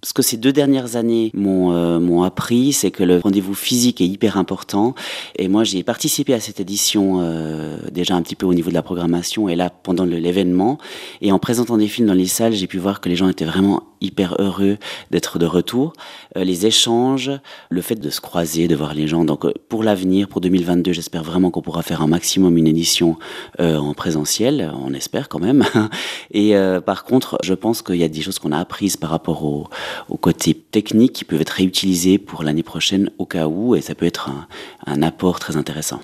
Ce que ces 2 dernières années m'ont appris, c'est que le rendez-vous physique est hyper important et moi j'y ai participé à cette édition, déjà un petit peu au niveau de la programmation et là pendant l'événement et en présentant des films dans les salles, j'ai pu voir que les gens étaient vraiment hyper heureux d'être de retour. Les échanges, le fait de se croiser, de voir les gens. Donc pour l'avenir, pour 2022, j'espère vraiment qu'on pourra faire un maximum une édition en présentiel, on espère quand même. Et par contre, je pense qu'il y a des choses qu'on a apprises par rapport au côté technique qui peuvent être réutilisées pour l'année prochaine au cas où, et ça peut être un apport très intéressant.